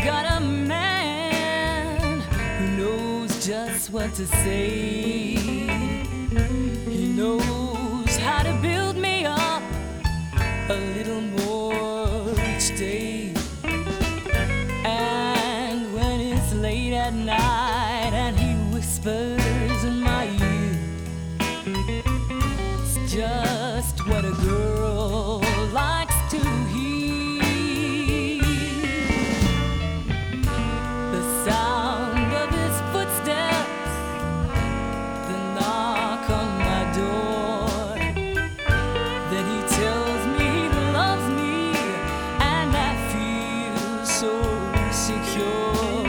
got a man who knows just what to say. He knows how to build me up a little more each day. And when it's late at night and he whispers in my ear, it's just what a girl likes to hear. The sound of his footsteps, the knock on my door. Then he tells me he loves me, and I feel so secure.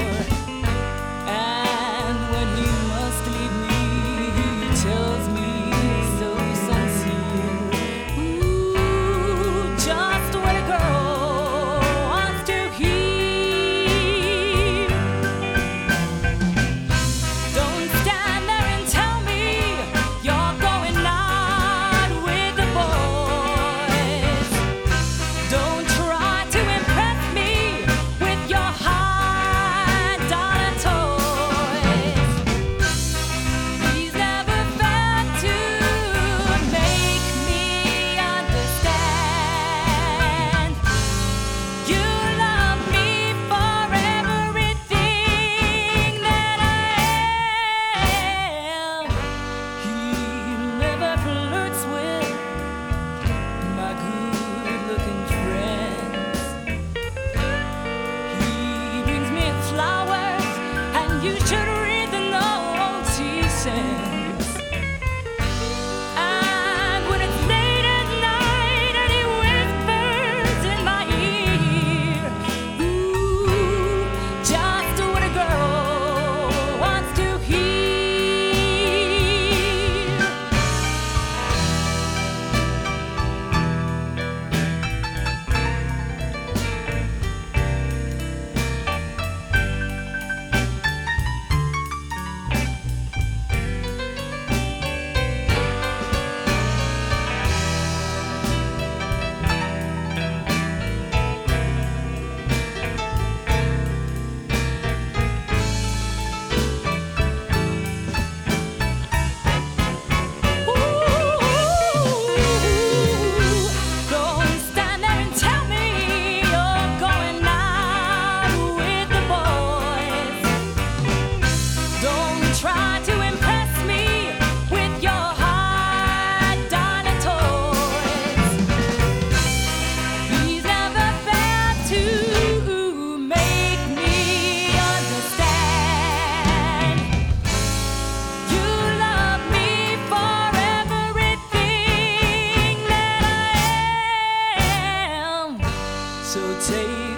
And when he must leave me, he tells me so sincere. Ooh, just what a girl wants to hear. Don't stand there and tell me you're going out with the boys. Don't try to impress me with your high dollar toys. He's never failed to make me understand. You love me for everything that I am. He never flirts with my good-looking friends. He brings me flowers, and you should read the notes he sends. And when it's late at night and he whispers in my ear, ooh, just what a girl wants to hear. Don't stand there and tell me you're going out with the boys. Don't try to impress me with your high dollar toys. He's never failed to make me understand. You love me for everything that I am. So take